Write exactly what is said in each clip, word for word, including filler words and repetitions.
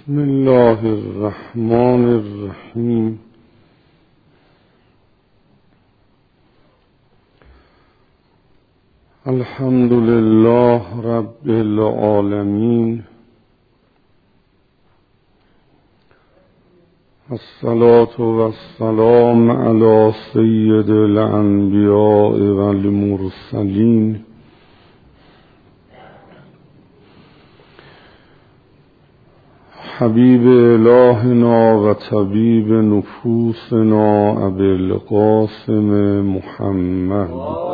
بسم الله الرحمن الرحیم. الحمد لله رب العالمین. الصلاة والسلام علی سید الانبیاء والمرسلین حبیب الهنا و طبیب نفوسنا ابی القاسم محمد.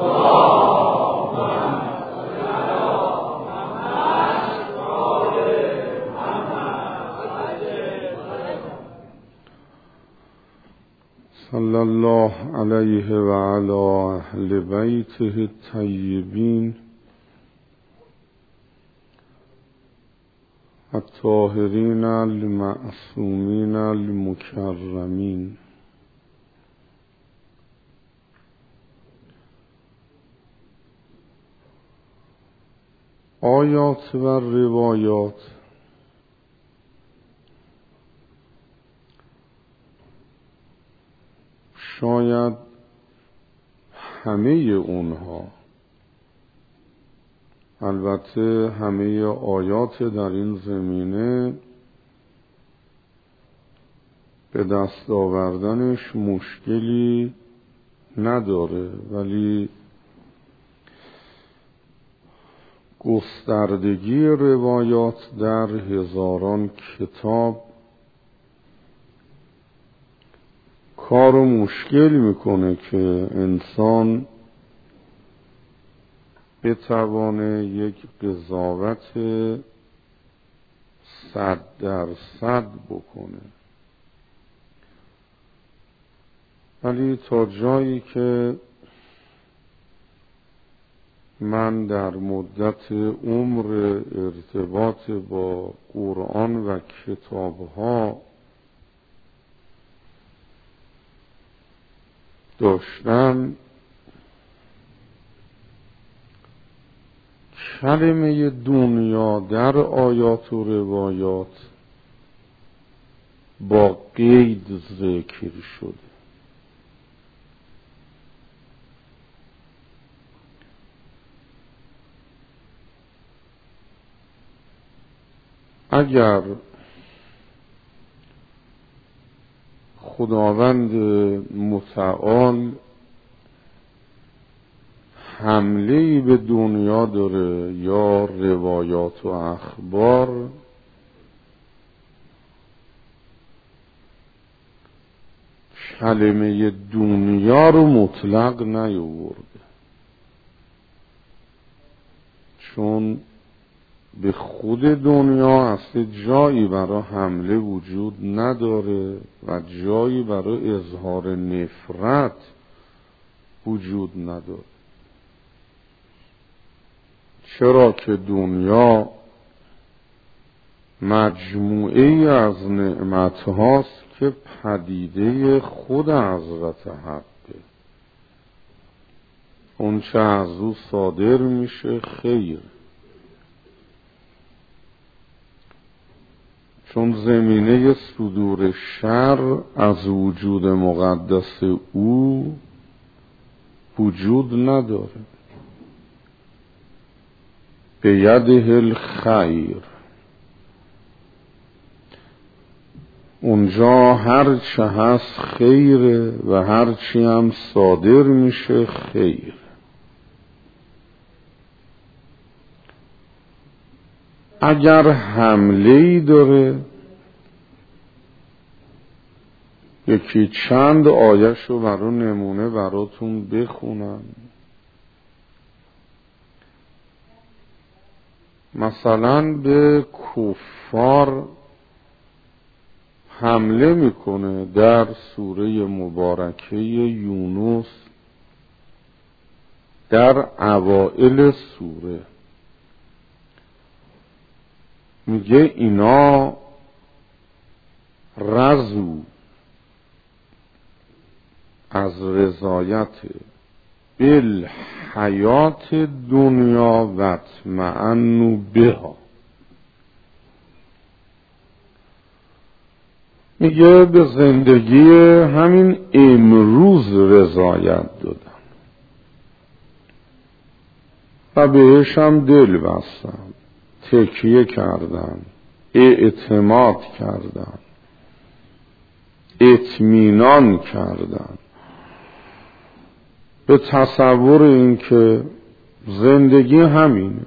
صلی الله علیه و علی اهل بیته الطیبین الطاهرین المعصومین المکرمین. آیات و روایات شاید همه اونها، البته همه آیات در این زمینه به دست آوردنش مشکلی نداره، ولی گستردگی روایات در هزاران کتاب کارو مشکل میکنه که انسان بتوانه یک قضاوت صد درصد بکنه. ولی تا جایی که من در مدت عمر ارتباط با قرآن و کتابها داشتم، کلمه دنیا در آیات و روایات با قید ذکر شده. اگر خداوند متعال حمله‌ای به دنیا داره یا روایات و اخبار، کلمه دنیا رو مطلق نیاورده، چون به خود دنیا اصلا جایی برای حمله وجود نداره و جایی برای اظهار نفرت وجود نداره. چرا که دنیا مجموعه ای از نعمت هاست که پدیده خود حضرت حقه. اون چه از او صادر میشه خیر، چون زمینه صدور شر از وجود مقدس او وجود نداره. به یده الخیر، اونجا هر چه هست خیره و هر چی هم صادر میشه خیر. اگر حمله‌ای داره، یکی چند آیه‌شو برای نمونه براتون بخونم. مثلا به کفار حمله میکنه در سوره مبارکه یونس در اوائل سوره. میگه اینا رضوا از رضایت بالحیات دنیا و اطمئنوا بها. میگه به زندگی همین امروز رضایت دادم و بهش هم دل بستم، تکیه کردم، اعتماد کردم، اطمینان کردم به تصور این که زندگی همینه.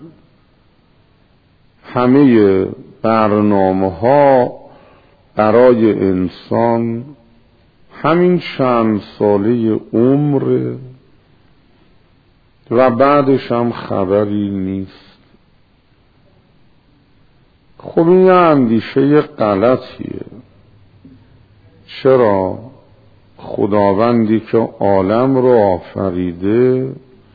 همه برنامه ها برای انسان همین چند ساله عمر و بعدش هم خبری نیست. خب این یه اندیشه غلطیه. چرا؟ خداوندی که عالم رو آفریده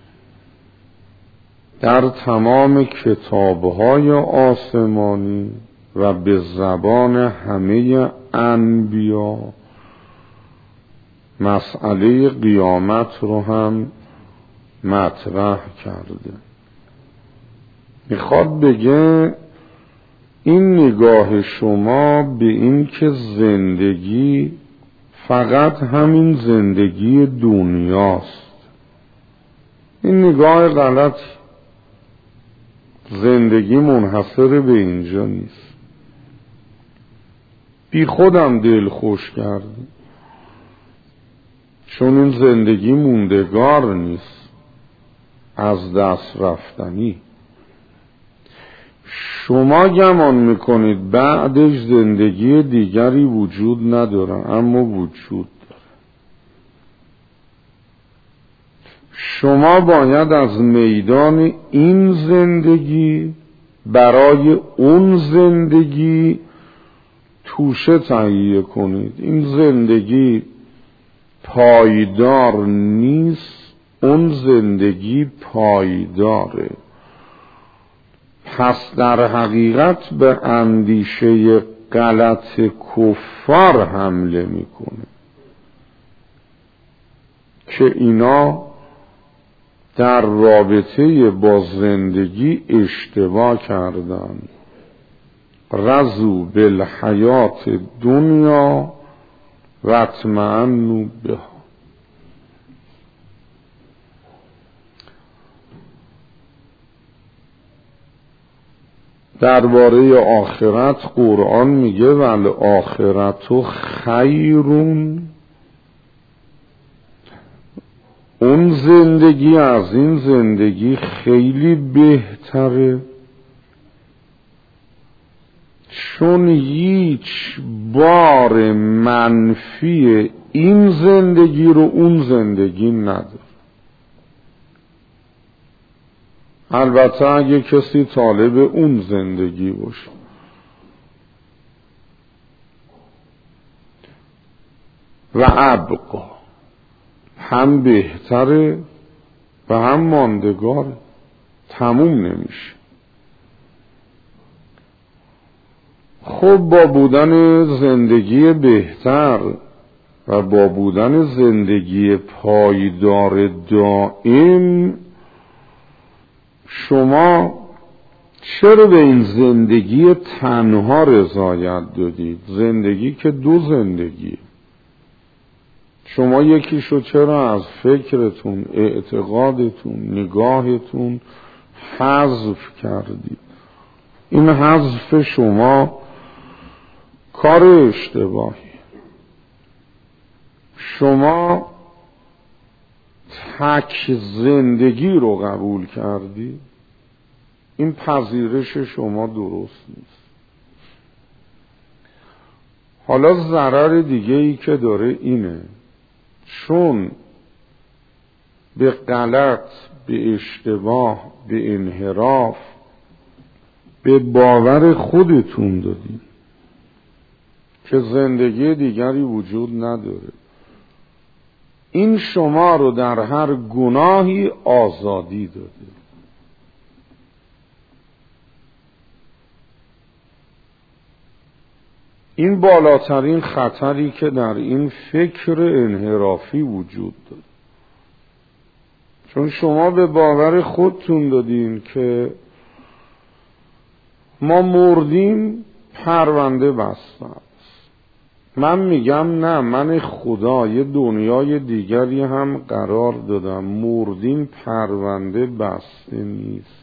در تمام کتابهای آسمانی و به زبان همه انبیا مسئله قیامت رو هم مطرح کرده. میخواد بگه این نگاه شما به این که زندگی فقط همین زندگی دنیاست، این نگاه غلطی. زندگی منحصر به اینجا نیست. بی خودم دل خوش کردی، چون این زندگی موندگار نیست، از دست رفتنی. شما گمان میکنید بعدش زندگی دیگری وجود نداره، اما وجود داره. شما باید از میدان این زندگی برای اون زندگی توشه تهیه کنید. این زندگی پایدار نیست، اون زندگی پایداره. پس در حقیقت به اندیشه غلط کفار حمله میکنه که اینا در رابطه با زندگی اشتباه کردن. رضوا بالحیات دنیا و اطمأنوا بها. درباره آخرت قرآن میگه ول آخرت خیرون، اون زندگی از این زندگی خیلی بهتره، چون هیچ بار منفی این زندگی رو اون زندگی نداره. البته اگه کسی طالب اون زندگی باشه. و ابقا، هم بهتره و هم ماندگاره، تموم نمیشه. خب با بودن زندگی بهتر و با بودن زندگی پایدار دائم، شما چرا به این زندگی تنها رضایت دادید؟ زندگی که دو زندگی، شما یکیشو چرا از فکرتون، اعتقادتون، نگاهتون حذف کردید؟ این حذف شما کار اشتباهی. شما تک زندگی رو قبول کردی، این پذیرش شما درست نیست. حالا ضرر دیگه ای که داره اینه، چون به غلط، به اشتباه، به انحراف، به باور خودتون دادین که زندگی دیگری وجود نداره. این شما رو در هر گناهی آزادی داده. این بالاترین خطری که در این فکر انحرافی وجود داره، چون شما به باور خودتون دادین که ما مردیم، پرونده بسته است. من میگم نه، من خدا یه دنیای دیگری هم قرار دادم. مردین پرونده بسته نیست.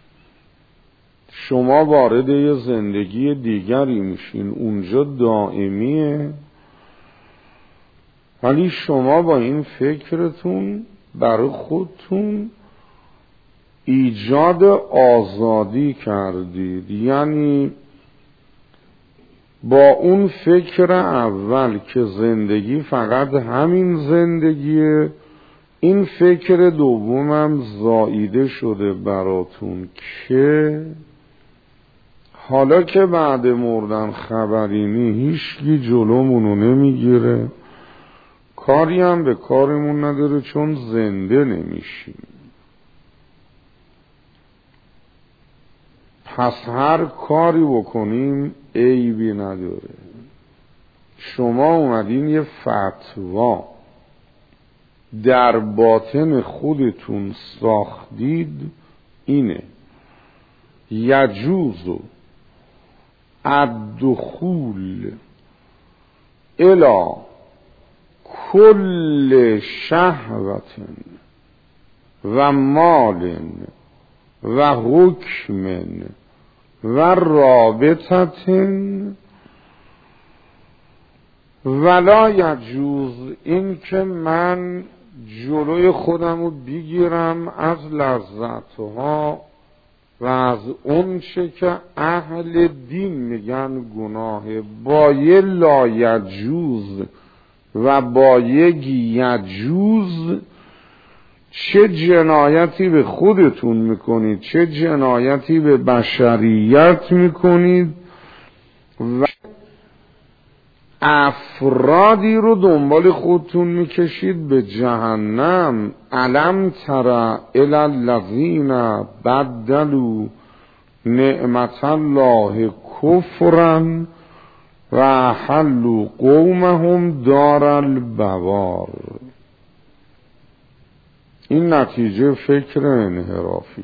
شما وارد یه زندگی دیگری میشین، اونجا دائمیه، ولی شما با این فکرتون برای خودتون ایجاد آزادی کردید. یعنی با اون فکر اول که زندگی فقط همین زندگیه، این فکر دومم زائیده شده براتون که حالا که بعد مردن خبری نی، هیچکی جلومونو نمیگیره، کاری هم به کارمون نداره چون زنده نمیشیم. پس هر کاری بکنیم عیبی نداره. شما اومدین یه فتوا در باطن خودتون ساختید، اینه یجوز الدخول الی کل شهوت و مال و حکم و رابطت ولا یجوز، این که من جلوی خودم رو بگیرم از لذتها و از اون چه که اهل دین میگن گناهه، با یه لا یجوز و با یک یجوز چه جنایتی به خودتون میکنید، چه جنایتی به بشریت میکنید و افرادی رو دنبال خودتون میکشید به جهنم. الم تر الی الذین بدلوا نعمت الله کفرا و احلوا قومهم دار البوار. این نتیجه فکر انحرافید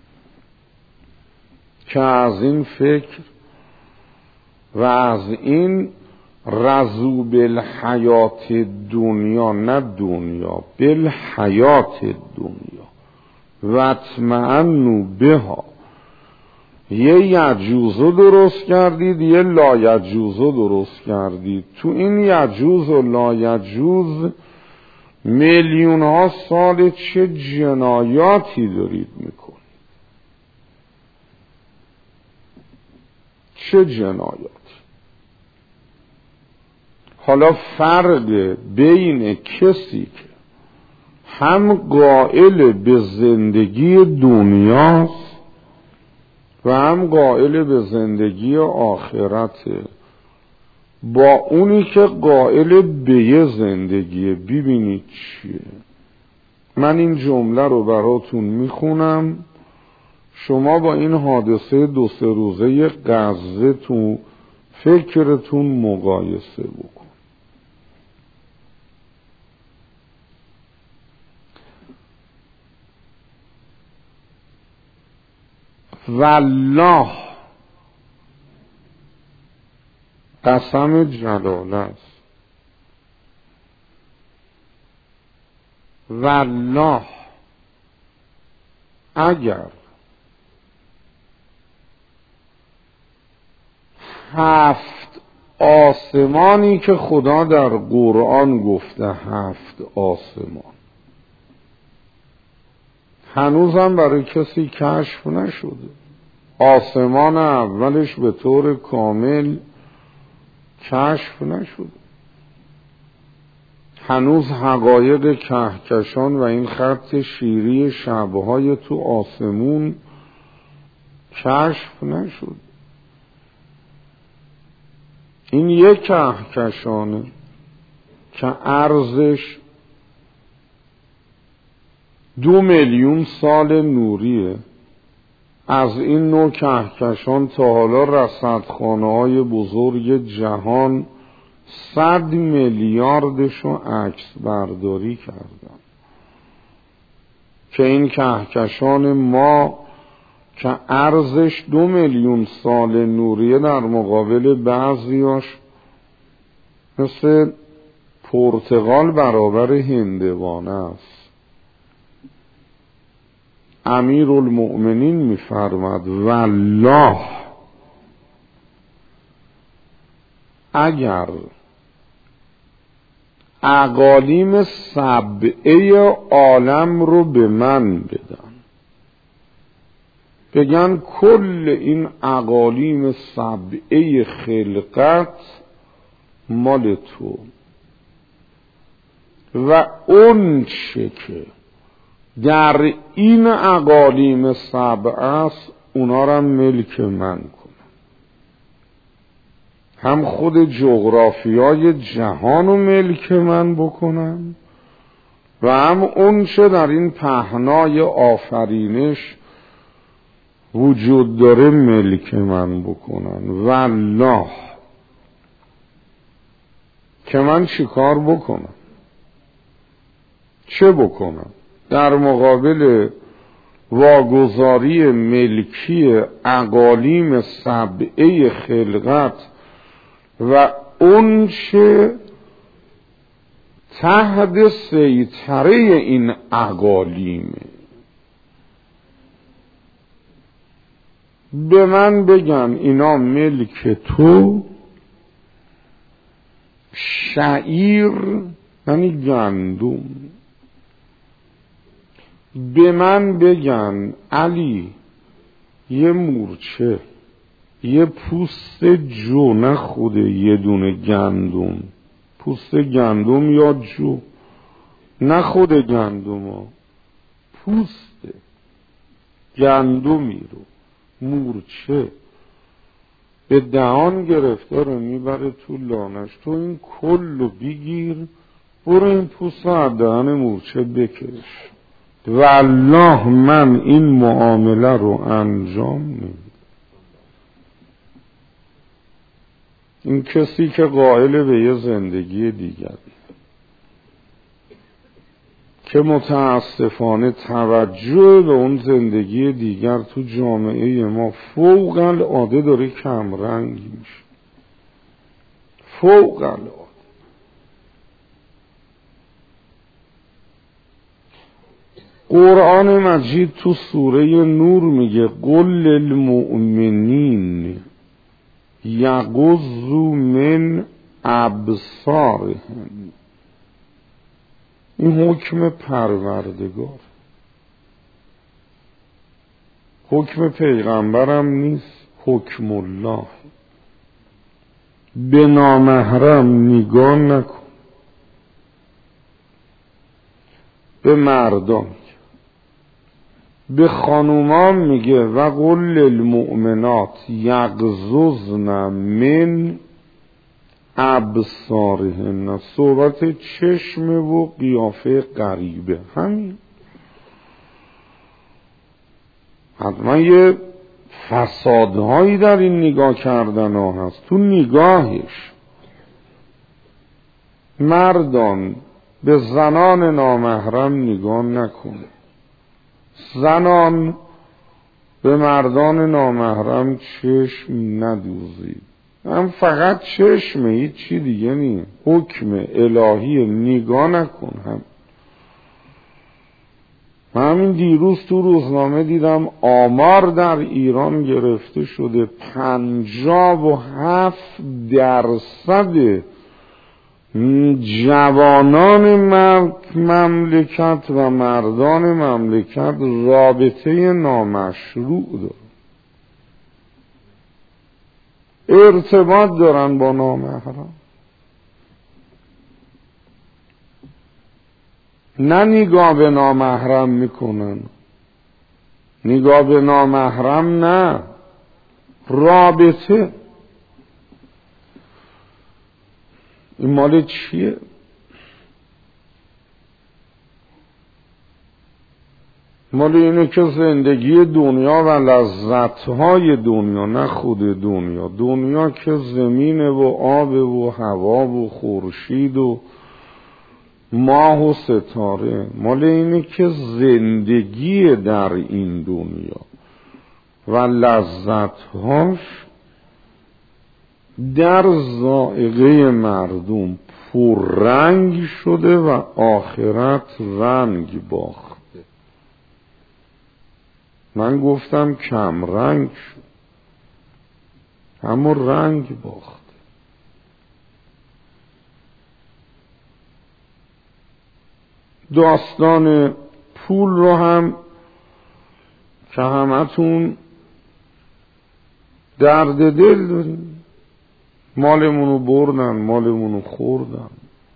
که از این فکر و از این رضو بالحیات دنیا، نه دنیا، بالحیات دنیا و اطمئنوا بها، یه یجوزو درست کردید، یه لا یجوزو درست کردید. تو این یجوز و لا یجوز میلیون ها سال چه جنایاتی دارید میکنید، چه جنایاتی. حالا فرق بین کسی که هم قائل به زندگی دنیاست و هم قائل به زندگی آخرته با اونی که قائل به یه زندگیه، ببینید چیه. من این جمله رو براتون میخونم، شما با این حادثه دو سه روزه غزه تو فکرتون مقایسه بکن. والله، قسم جلاله است، والله اگر هفت آسمانی که خدا در قرآن گفته، هفت آسمان، هنوزم برای کسی کشف نشده. آسمان اولش به طور کامل کشف نشده. هنوز حقایق کهکشان و این خط شیری شبهای تو آسمون کشف نشد. این یک کهکشانه که عرضش دو میلیون سال نوریه. از این نوع کهکشان تا حالا رصدخانه‌های بزرگ جهان صد میلیاردشو عکس برداری کردن که این کهکشان ما که عرضش دو میلیون سال نوریه در مقابل بعضیاش مثل پرتغال برابر هندوانه است. امیرالمؤمنین می‌فرماد والله اگر اقالیم سبعه عالم رو به من بدن، بگن کل این اقالیم سبعه خلقت مال تو و اون چه که در این اقالیم سبع است اونا را ملک من کن، هم خود جغرافیای جهان رو ملک من بکنن و هم اون چه در این پهنای آفرینش وجود داره ملک من بکنن. والله که من چی کار بکنم؟ چه بکنم؟ در مقابل واگذاری ملکی اقالیم سبعه خلقت و اون چه تحت سیطره این اقالیمه به من بگن اینا ملک تو، شعیر یعنی گندم، به من بگن علی یه مورچه، یه پوست جو، نه خود یه دونه گندم، پوست گندم یا جو، نه خود گندم ها، پوست گندمی رو مورچه به دهان گرفته رو میبره تو لانش، تو این کل رو بگیر برو این پوست رو از دهن مورچه بکش. والله من این معامله رو انجام نمیدم. این کسی که قائل به یه زندگی دیگری که متاسفانه توجه به اون زندگی دیگر تو جامعه ما فوق العاده داره کمرنگ میشه، فوق العاده. قرآن مجید تو سوره نور میگه قل للمؤمنین یغضوا من ابصارهم. این حکم پروردگار، حکم پیغمبرم نیست، حکم الله. به نامحرم نگاه نکن. به مردان، به خانومان میگه و قل للمؤمنات یغضضن من ابصارهن. صحبت چشم و قیافه غریبه، همین. حتما یه فسادهایی در این نگاه کردن ها هست. تو نگاهش مردان به زنان نامحرم نگاه نکن، زنان به مردان نامحرم چشم ندوزید. هم فقط چشمه، هیچ چی دیگه نیست. حکم الهی نگاه نکن. هم من همین دیروز تو روزنامه دیدم آمار در ایران گرفته شده پنجاه و هفت درصد جوانان مملکت و مردان مملکت رابطه نامشروع دارن، ارتباط دارن با نامحرم. نه نگاه به نامحرم میکنن، نگاه به نامحرم نه، رابطه. این مال چیه؟ مال اینه که زندگی دنیا و لذتهای دنیا، نه خود دنیا. دنیا که زمینه و آب و هوا و خورشید و ماه و ستاره. مال اینه که زندگی در این دنیا و لذتهاش در ذائقه مردم پررنگ شده و آخرت رنگ باخته. من گفتم کم رنگ شد، اما رنگ باخته. داستان پول رو هم که همتون درد دل داریم، مالمونو بردن، مالمونو خوردن،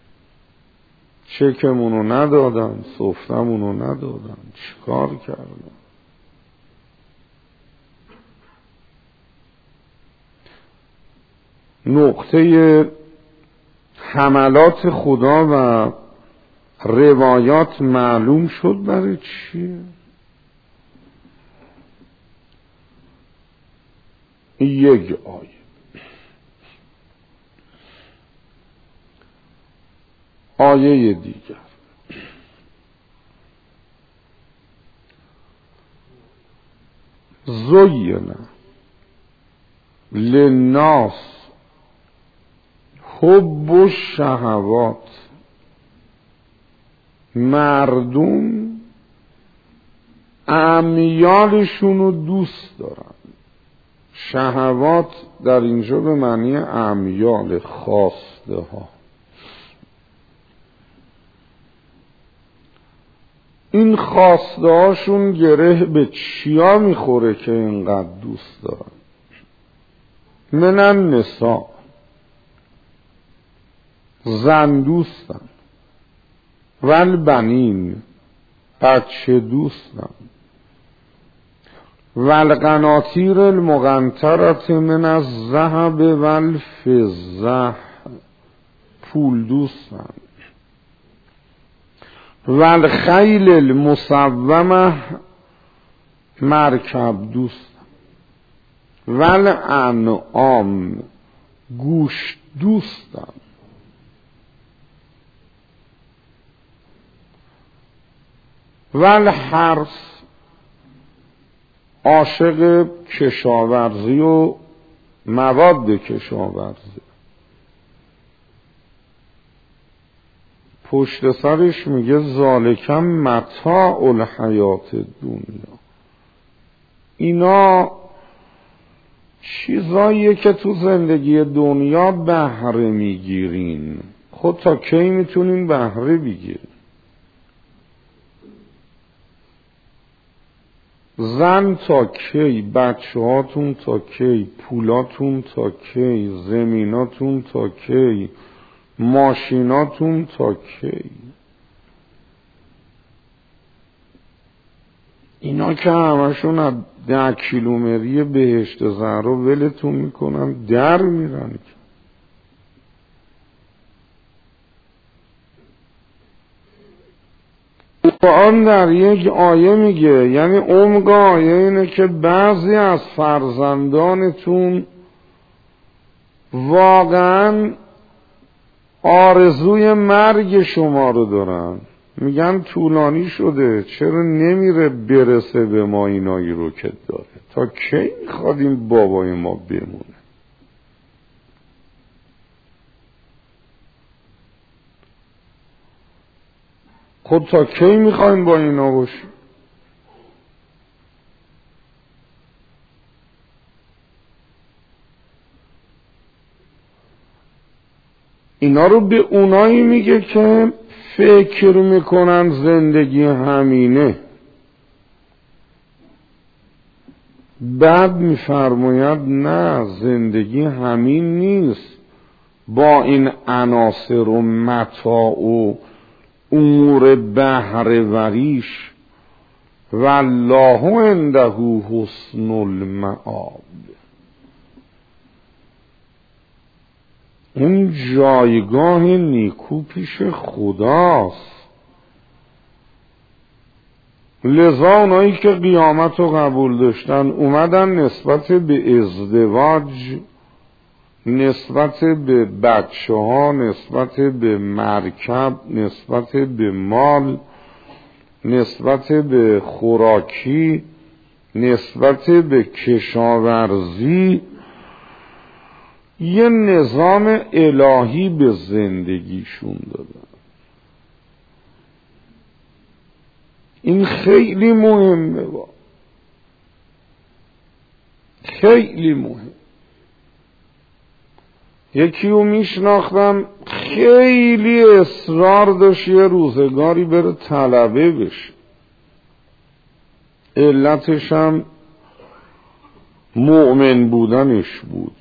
چکمونو ندادن، سفرمونو ندادن، چیکار کردن؟ نقطه حملات خدا و روایات معلوم شد برای چیه؟ یک آیه. آیه دیگر زین للناس حب الشهوات، مردم امیالشونو دوست دارن. شهوات در اینجا به معنی امیال، خواسته ها. این خواسته هاشون گره به چیا میخوره که اینقدر دوست دارن؟ من النساء، زن دوستن، والبنین، بچه دوستن، والقناطیر المقنطرة من الذهب والفضة، پول دوستن، والخیل المسومه، مرکب دوستن، والانعام، گوشت دوستن، والحرث، عاشق کشاورزی و مواد کشاورزی. پشت سرش میگه ذالکم متاع الحیات دنیا. اینا چیزاییه که تو زندگی دنیا بهره میگیرین. خود تا کی میتونین بهره بگیرین؟ زن تا کی، بچه هاتون تا کی، پولاتون تا کی، زمیناتون تا کی، ماشیناتون تا کی؟ اینا که همشون از ده کیلومتری بهشت زهرا ولتون میکنن، در میرن. قرآن در یک آیه میگه، یعنی عمق آیه اینه که بعضی از فرزندانتون واقعا آرزوی مرگ شما رو دارن، میگن طولانی شده، چرا نمیره برسه به ما اینایی رو که داره؟ تا کی میخواد این بابای ما بمونه؟ خود تا کی میخوایم با اینا باشیم؟ اینا رو به اونایی میگه که فکر میکنن زندگی همینه. بعد میفرماید نه، زندگی همین نیست. با این عناصر و متاع و امور بهره وریش، والله عنده حسن المآب، اون جایگاه نیکو پیش خداست. لذا اونایی که قیامت رو قبول داشتن اومدن نسبت به ازدواج، نسبت به بچه ها، نسبت به مرکب، نسبت به مال، نسبت به خوراکی، نسبت به کشاورزی یه نظام الهی به زندگیشون دادن. این خیلی مهمه، با خیلی مهم. یکی رو میشناختم خیلی اصرار داشت یه روزگاری بره طلبه بشه، علتش هم مؤمن بودنش بود.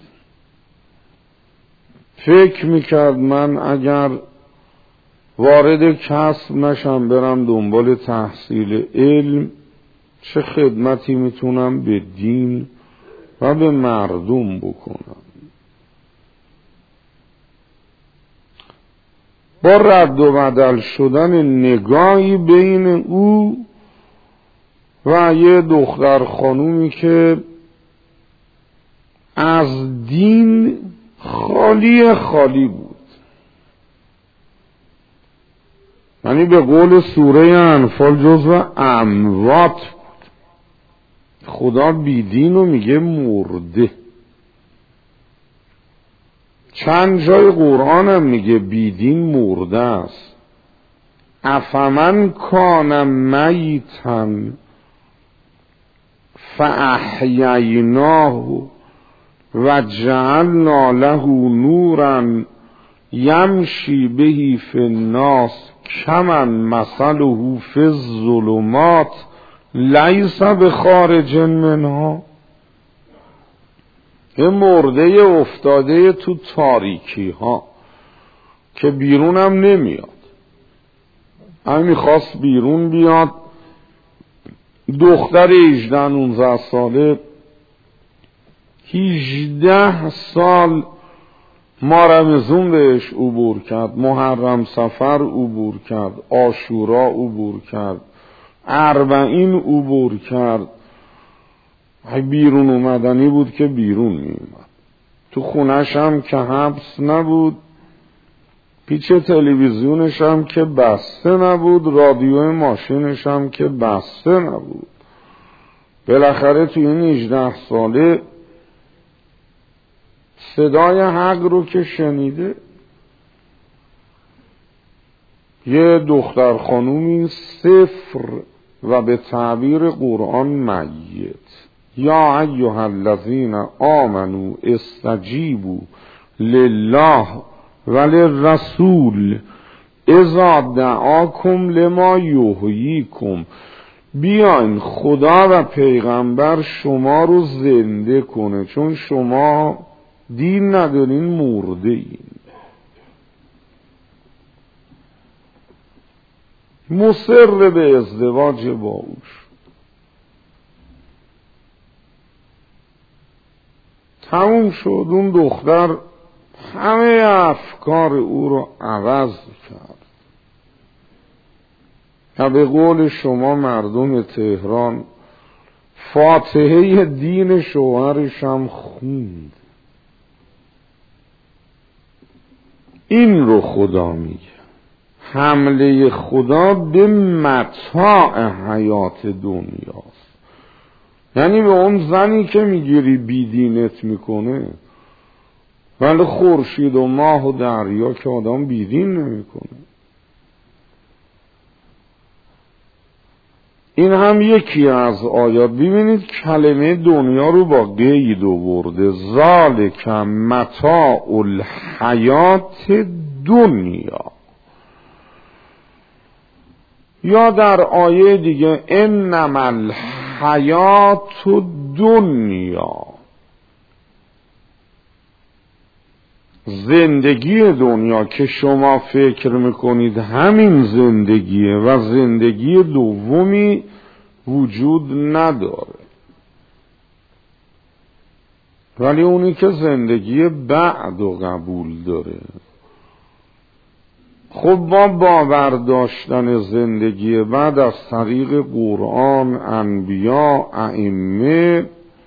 فکر میکرد من اگر وارد کسب نشم برم دنبال تحصیل علم، چه خدمتی میتونم به دین و به مردم بکنم. با رد و بدل شدن نگاهی بین او و یه دختر خانومی که از دین خالی خالی بود، یعنی به قول سوره انفال جزو اموات بود. خدا بیدین رو میگه مرده. چند جای قرآن هم میگه بیدین مرده است. افمن کان میتا فاحییناه و جعلنا له نورا یمشی به فی الناس کمن مثله فی الظلمات لیس بخارج منها. یه مرده افتاده تو تاریکی ها که بیرونم نمیاد. همین خواست بیرون بیاد، دختر هجده نوزده ساله هجده سال ما رمضان بهش عبور کرد، محرم سفر عبور کرد، عاشورا عبور کرد، اربعین عبور کرد. بیرون اومدنی بود که بیرون می اومد. تو خونش هم که حبس نبود، پیچ تلویزیونش هم که بسته نبود، رادیو ماشینش هم که بسته نبود. بالاخره تو این هجده ساله صدای حق رو که شنیده، یه دختر خانومی صفر و به تعبیر قرآن میت. یا ایها الذین آمنوا استجیبوا لله وللرسول اذا دعاکم لما یحییکم. بیاین خدا و پیغمبر شما رو زنده کنه، چون شما دین ندارین، مرده این. مصر به ازدواج با اوش. تموم شد. اون دختر همه افکار او رو عوض کرد و به قول شما مردم تهران فاتحه دین شوهرش هم خوند. این رو خدا میگه. حمله خدا به متاع حیات دنیاست. یعنی به اون زنی که میگیری بیدینت میکنه، ولی خورشید و ماه و دریا که آدم بیدین نمیکنه. این هم یکی از آیات. ببینید کلمه دنیا رو با قید آورده، ذالک متاع الحیات دنیا. یا در آیه دیگه انما الحیات دنیا، زندگی دنیا که شما فکر میکنید همین زندگیه و زندگی دومی وجود نداره، ولی اونی که زندگی بعد و قبول داره. خب با باور داشتن زندگی بعد از طریق قرآن، انبیا، ائمه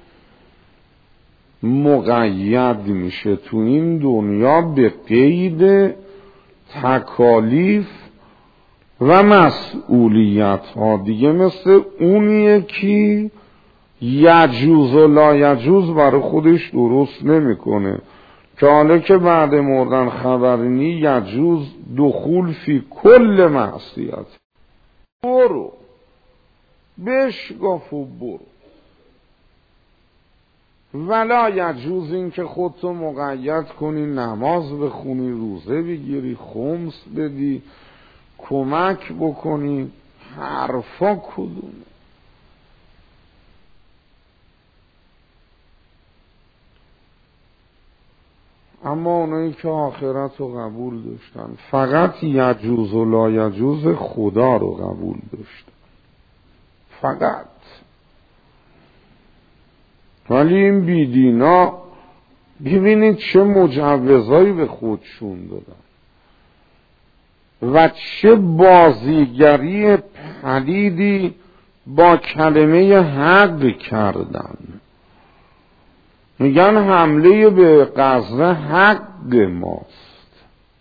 مقید میشه تو این دنیا به قید تکالیف و مسئولیت ها. دیگه مثل اونیه که یجوز و لا یجوز برای خودش درست نمیکنه، که حالا که بعد مردن خبری نی یجوز دخول فی کل معصیت. برو بشگاف و برو. ولا یجوز این که خودتو مقید کنی نماز بخونی، روزه بگیری، خمس بدی، کمک بکنی، حرفا کدومه؟ اما اونایی که آخرت رو قبول داشتن فقط یجوز و لا یجوز خدا رو قبول داشتن فقط. ولی این بیدینا ببینید چه مجوزایی به خودشون دادن و چه بازیگری پلیدی با کلمه حق کردن. میگن حمله به غزه حق ماست.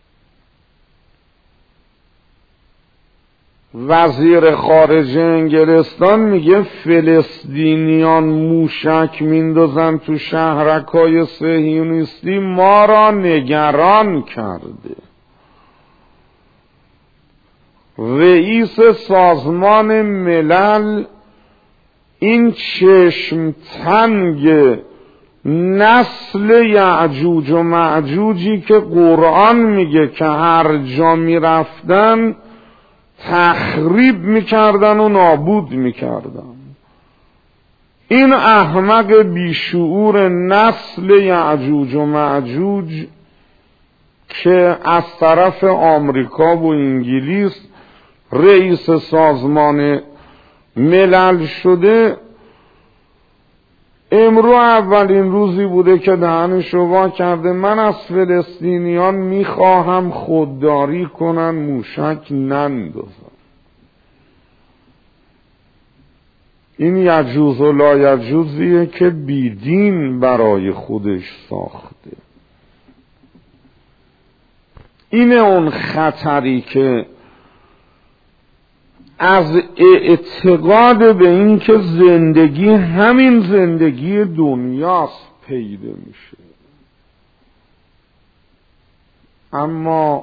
وزیر خارجه انگلستان میگه فلسطینیان موشک میندازن تو شهرکای صهیونیستی ما را نگران کرده. رئیس سازمان ملل این چشم تنگ نسل یعجوج و معجوجی که قرآن میگه که هر جا میرفتن تخریب میکردن و نابود میکردن، این احمق بیشعور نسل یعجوج و معجوج که از طرف آمریکا و انگلیس رئیس سازمان ملل شده، امرو اولین روزی بوده که دهنشو وا کرده من از فلسطینیان میخواهم خودداری کنن موشک نندازن. این یجوز و لا یجوزیه که بیدین برای خودش ساخته. اینه اون خطری که از اعتقاد به این که زندگی همین زندگی دنیاست پیدا میشه. اما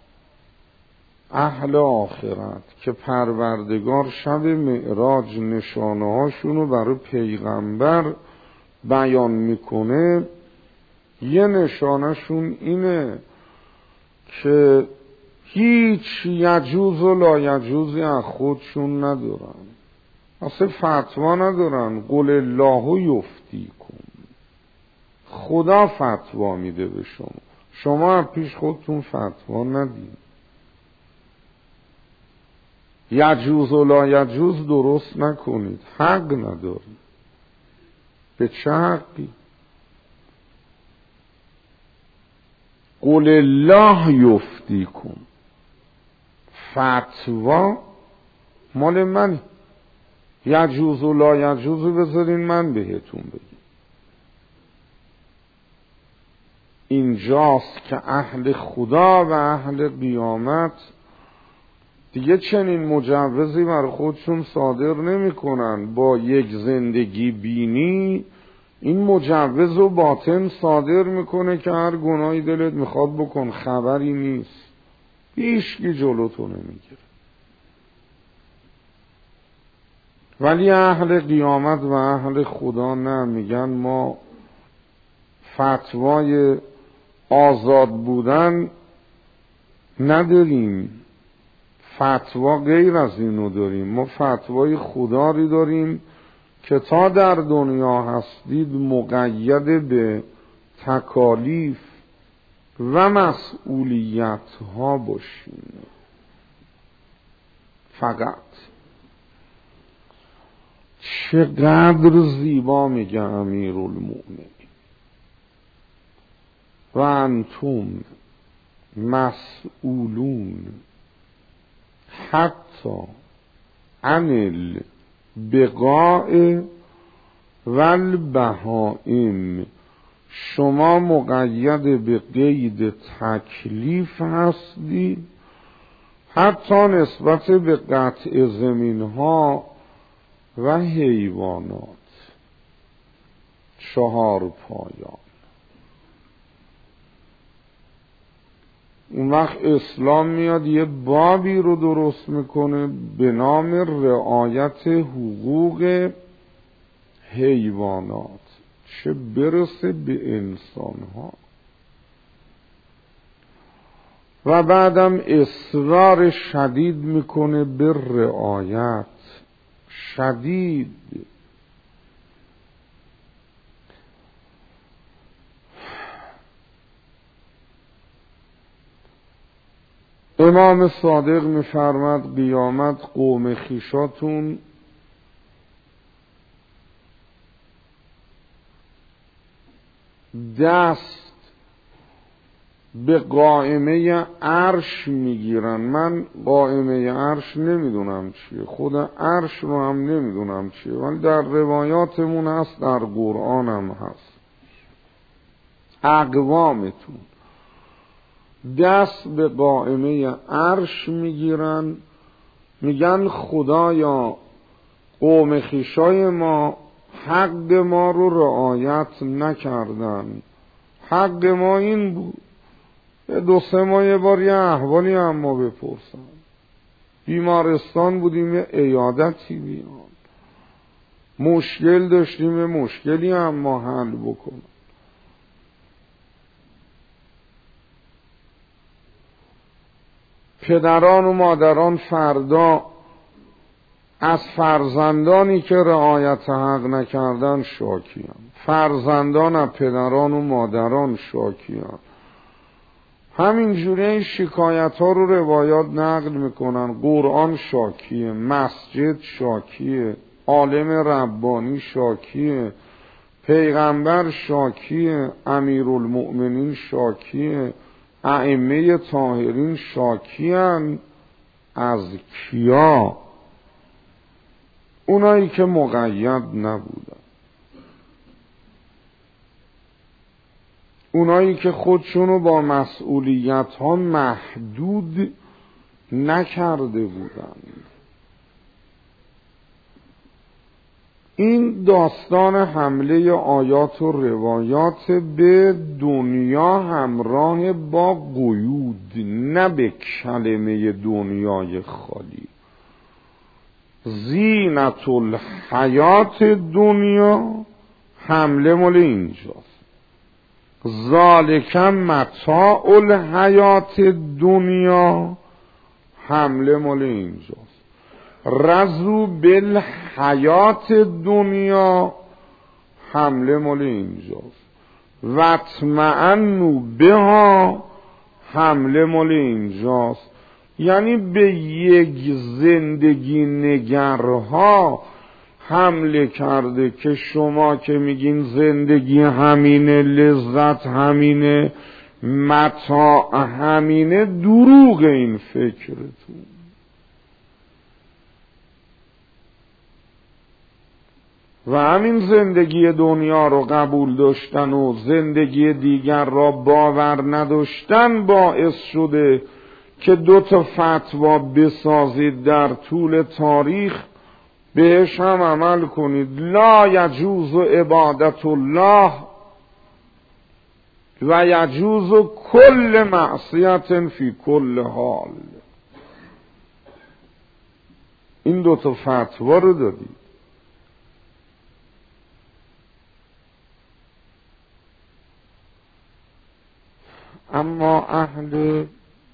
اهل آخرت که پروردگار شب معراج نشانه هاشونو برای پیغمبر بیان میکنه، یه نشانهشون اینه که هیچ یجوز و لا یجوزی از خودشون ندارن، اصلا فتوا ندارن. قل الله یفتی کن، خدا فتوا میده به شما، شما پیش خودتون فتوا ندید. یجوز و لا یجوز درست نکنید، حق ندارید. به چه حقی؟ قل الله یفتی کن، فتوا مال من. یجوز و لا یجوز بذارین من بهتون بگم. اینجاست که اهل خدا و اهل قیامت دیگه چنین مجوزی بر خودشون صادر نمی کنن. با یک زندگی بینی این مجوز و باطن صادر میکنه که هر گناهی دلت میخواد بکن، خبری نیست، هیچکی جلوتو نمیگیره. ولی اهل قیامت و اهل خدا نه، میگن ما فتوای آزاد بودن نداریم، فتوا غیر از اینو داریم. ما فتوای خدا ری داریم که تا در دنیا هستید مقید به تکالیف و مسئولیت ها باشین. فقط چقدر زیبا میگه امیرالمؤمنین و انتم مسئولون حتی عن البقاء و البهائم، شما مقید به قید تکلیف هستید حتی نسبت به قطع زمین ها و حیوانات. چهار پایان. اون وقت اسلام میاد یه بابی رو درست میکنه به نام رعایت حقوق حیوانات، چه برسه به انسان ها. و بعدم اصرار شدید میکنه به رعایت شدید. امام صادق میفرماد قیامت قوم خویشاتون دست به قائمه عرش میگیرن. من قائمه عرش نمیدونم چیه، خود عرش رو هم نمیدونم چیه، ولی در روایاتمون هست، در قرآن هم هست. اقوامتون دست به قائمه عرش میگیرن، میگن خدایا قوم خویشای ما حق ما رو رعایت نکردن. حق ما این بود دو سه ماه یه بار یه احوالی هم ما بپرسن، بیمارستان بودیم یه عیادتی بیان، مشکل داشتیم مشکلی هم ما حل بکنن. پدران و مادران فردا از فرزندانی که رعایت حق نکردن شاکیان، فرزندان از پدران و مادران شاکیان. همینجوری این شکایت ها رو روایات نقل میکنن. قرآن شاکیه، مسجد شاکیه، عالم ربانی شاکیه، پیغمبر شاکیه، امیرالمؤمنین شاکیه، ائمه طاهرین شاکیان. از کیا؟ اونایی که مقید نبودن، اونایی که خودشونو با مسئولیت ها محدود نکرده بودند. این داستان حمله آیات و روایات به دنیا همراه با قیود، نه به کلمه دنیای خالی. زینت الحیات دنیا حمله مال اینجاست. ذالک متاع الحیات دنیا حمله مال اینجاست. رضوا بالحیات دنیا حمله مال اینجاست. واطمئنوا بها حمله مال اینجاست. یعنی به یک زندگی نگرها حمله کرده که شما که میگین زندگی همینه، لذت همینه، متاع همینه، دروغ این فکرتون. و همین زندگی دنیا رو قبول داشتن و زندگی دیگر را باور نداشتن باعث شده که دو تا فتوا بسازید در طول تاریخ، بهش هم عمل کنید. لا یجوز عبادت الله و یجوز کل معصیت فی کل حال. این دو تا فتوا رو دادید. اما اهل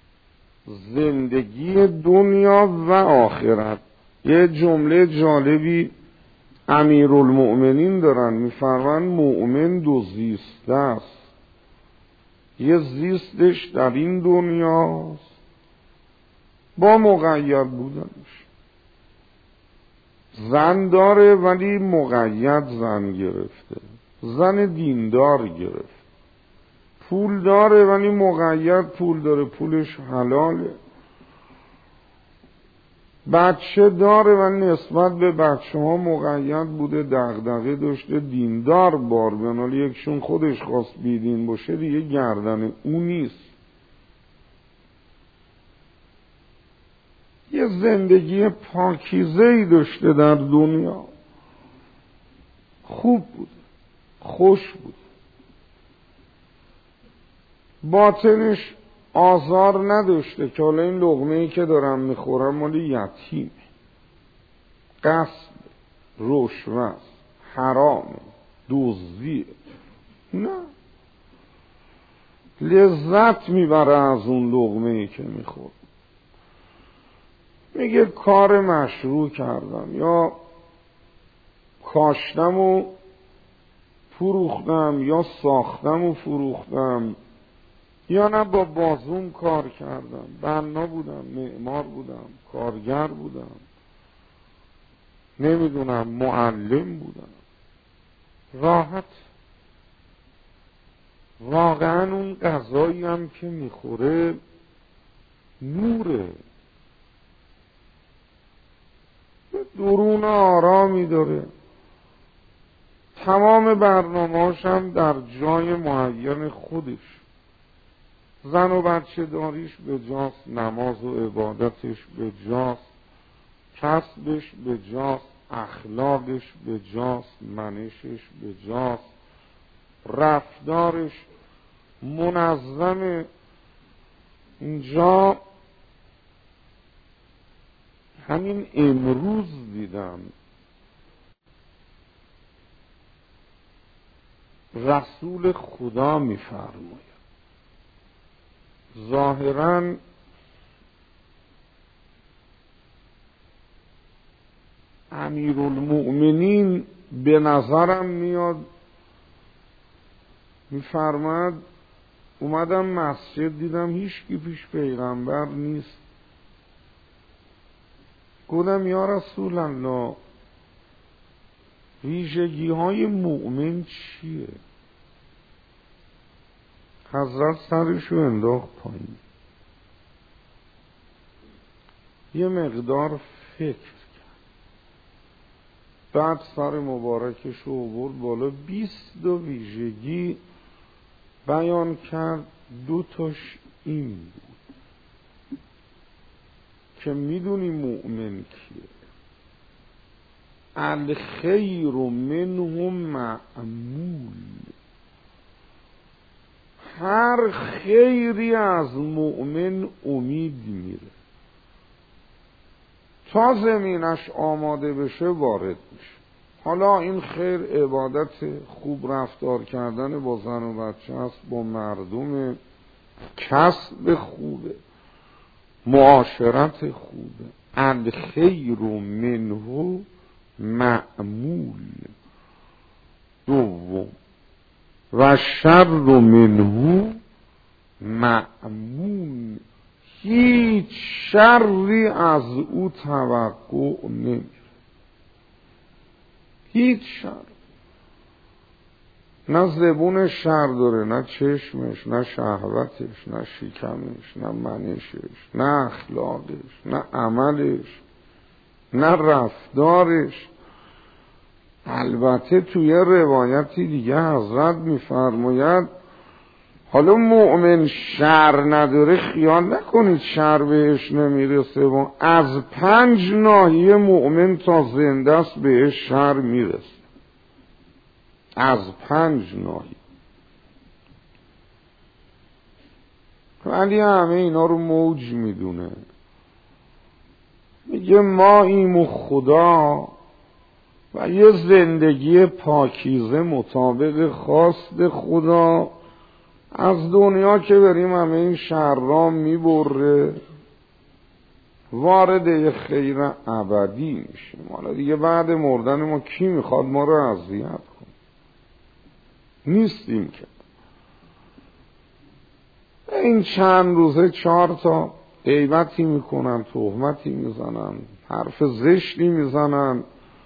زندگی دنیا و آخرت یه جمله جالبی امیرالمؤمنین دارن، میفرمان مؤمن دو زیسته است. یه زیستش در این دنیاست با مقید بودنش، زن داره ولی مقید زن گرفته، زن دیندار گرفت. پول داره ولی مقید پول داره، پولش حلاله. بچه داره ولی نسبت به بچه ها مقید بوده، دغدغه داشته، دیندار بار بیان، ولی یکشون خودش خواست بیدین باشه دیگه گردن اون نیست. یه زندگی پاکیزه‌ای داشته در دنیا، خوب بود، خوش بود. باطنش آزار نداشته که حالا این لقمه ای که دارم میخورم مال یتیمه، قصد، رشوه، حرامه، دزدیه. نه، لذت میبره از اون لقمه ای که میخور. میگه کار مشروع کردم، یا کاشتم و فروختم، یا ساختم و فروختم، یا نه با بازوم کار کردم، بنا بودم، معمار بودم، کارگر بودم، نمیدونم معلم بودم، راحت. واقعا اون غذایی هم که میخوره نوره، درون آرامی داره، تمام برنامه‌اش هم در جای معین خودش، زن و بچه داریش به جاست، نماز و عبادتش به جاست، کسبش به جاست، اخلاقش به جاست، منشش به جاست، رفتارش منظم. اینجا همین امروز دیدم رسول خدا می‌فرماید ظاهراً امیرالمؤمنین به نظرم میاد، می‌فرماید اومدم مسجد دیدم هیچ کی پیش پیغمبر نیست، گفتم یا رسول الله ویژگی های مؤمن چیه؟ حضرت سرشو انداخت پایین، یه مقدار فکر کرد، بعد سر مبارکشو آورد بالا، بیست دو ویژگی بیان کرد. دو تاش این بود که میدونی مؤمن کیه، الخیر منهم معمول، هر خیری از مؤمن امید میره، تا زمینش آماده بشه وارد میشه. حالا این خیر عبادت، خوب رفتار کردن با زن و بچه است، با مردم، کسب خوبه، معاشرت خوبه. الخیر منه معمول. دوم و شر منه معمول، هیچ شری از او توقع نمیره، هیچ شر. نه زبون شر داره، نه چشمش، نه شهوتش، نه شکمش، نه منشش، نه اخلاقش، نه عملش، نه رفتارش. البته توی روایتی دیگه حضرت میفرماید حالا مؤمن شر نداره، خیال نکنید شر بهش نمیرسه، و از پنج ناحیه مؤمن تا زنده است بهش شر میرسه، از پنج ناحیه. ولی همه اینا رو موج میدونه، میگه ما ایم و خدا و یه زندگی پاکیزه مطابق خواست خدا. از دنیا که بریم همه این شرام میبره، وارد یه خیر ابدی میشیم. حالا دیگه بعد مردن ما کی میخواد ما رو اذیت کنه؟ نیستیم که. این چند روزه چهار تا غیبتی میکنن، تهمتی میزنن، حرف زشتی میزنن،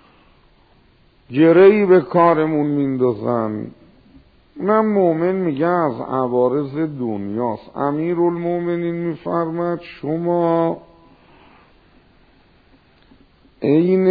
گرهی به کارمون میندازن. اونم مومن میگه از عوارض دنیاست. امیرالمومنین میفرماد شما این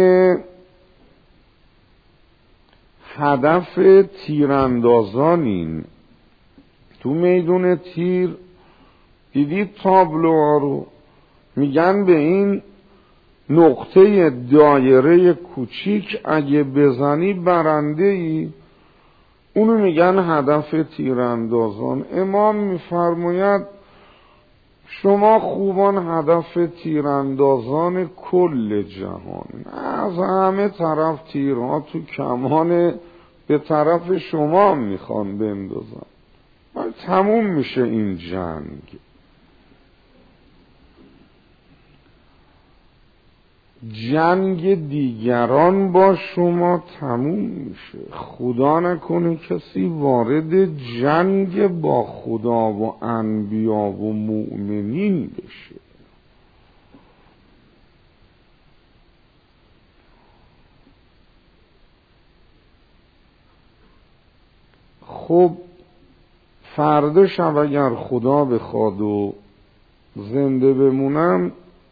هدف تیراندازانین. تو میدون تیر دیدید تابلوها رو؟ میگن به این نقطه دایره کوچیک اگه بزنی برنده ای، اونو میگن هدف تیراندازان. امام میفرماید شما خوبان هدف تیراندازان کل جهان، از همه طرف تیرها تو کمان به طرف شما میخوان بندازن، ولی تموم میشه این جنگ. جنگ دیگران با شما تموم میشه. خدا نکنه کسی وارد جنگ با خدا و انبیا و مؤمنین بشه. خب فردا شب اگر خدا بخواد و زنده بمونم،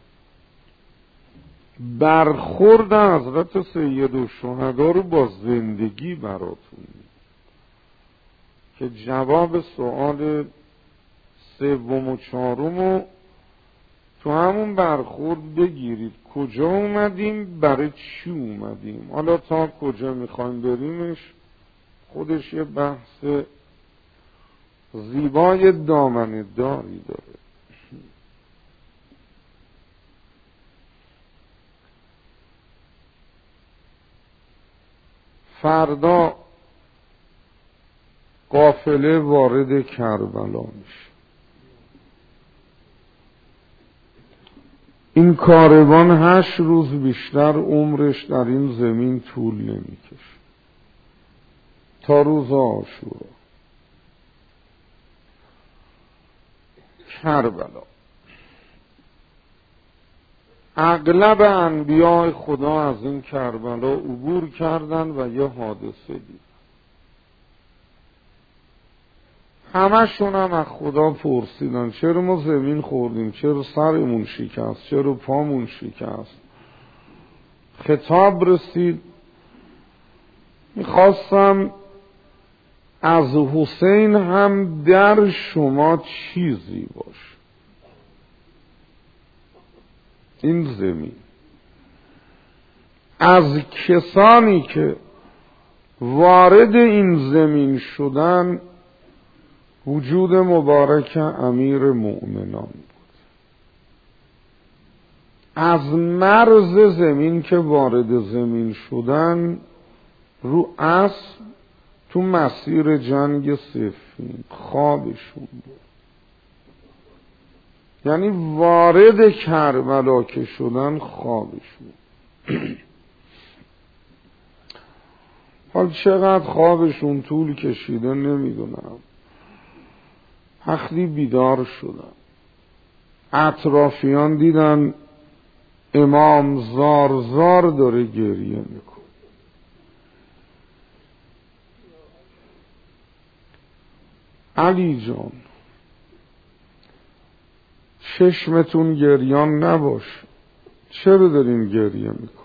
برخورد حضرت سیدالشهدا رو با زندگی براتون که جواب سوال سوم و چهارم رو تو همون برخورد بگیرید. کجا اومدیم، برای چی اومدیم، حالا تا کجا میخوایم بریمش خودش یه بحث زیبای دامنه داری داره. فردا قافله وارد کربلا میشه. این کاروان هشت روز بیشتر عمرش در این زمین طول نمیکشه تا روز عاشورا. کربلا اغلب انبیاء خدا از این کربلا عبور کردن و یه حادثه دید. همشون هم از خدا پرسیدن چرا ما زمین خوردیم، چرا سرمون شکست، چرا پامون شکست. خطاب رسید میخواستم از حسین هم در شما چیزی باشه. این زمین از کسانی که وارد این زمین شدن وجود مبارک امیر مؤمنان بود. از مرز زمین که وارد زمین شدن رو اسب تو مسیر جنگ صفین خوابشون بود. یعنی وارد کربلا که شدن خوابشون. حال چقدر خوابشون طول کشیده نمیدونم. وقتی بیدار شدن اطرافیان دیدن امام زار زار داره گریه میکنه. علی جان چشمتون گریان نباشه، چرا دارین گریه میکن؟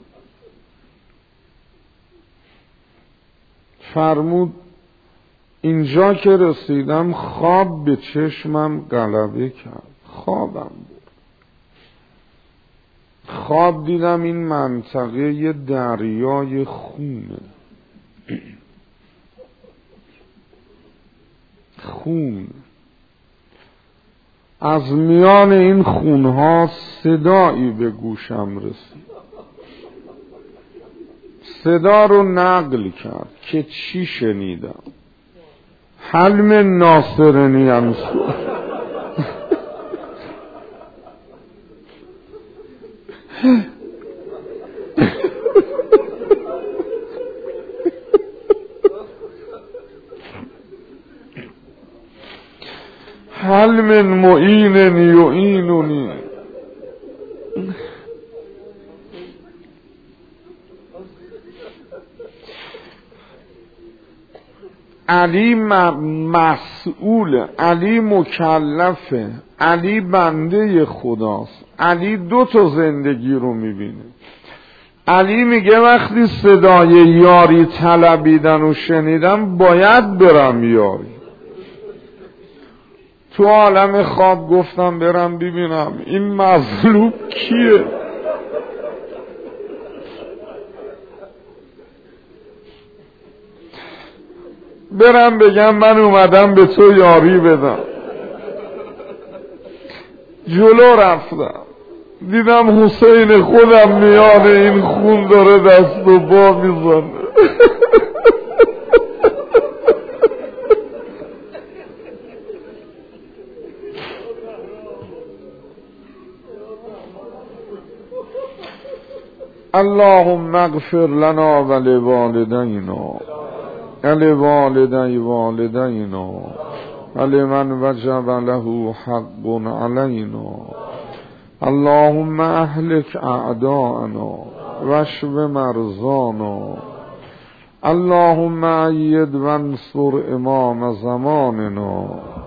فرمود اینجا که رسیدم خواب به چشمم غلبه کرد. خوابم بود. خواب دیدم این منطقه یه دریای خونه. خون. از میان این خونها صدایی به گوشم رسید. صدا رو نقل کرد که چی شنیدم. حلم ناصرنی امسو. هل من معین یعیننی. علی مسئول، علی مکلفه، علی بنده خداست. علی دو تا زندگی رو میبینه. علی میگه وقتی صدای یاری طلبیدن و شنیدم باید برم یاری. تو عالم خواب گفتم برم ببینم این مظلوم کیه. برم بگم من اومدم به تو یاری بدم. جلو رفتم دیدم حسین خودم میان این خون داره دست و پا میزنه. اللهم اغفر لنا ولوالدينا ولوالدي والدينا ولمن وجب له حق علينا. اللهم اهلك اعداءنا واشف مرضانا. اللهم أيد وانصر امام زماننا